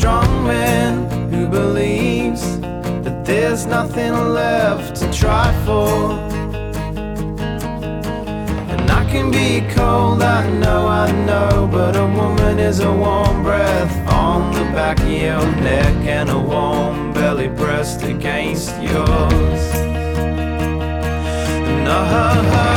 strong man who believes that there's nothing left to try for. And I can be cold, I know, but a woman is a warm breath on the back of your neck and a warm belly pressed against yours. And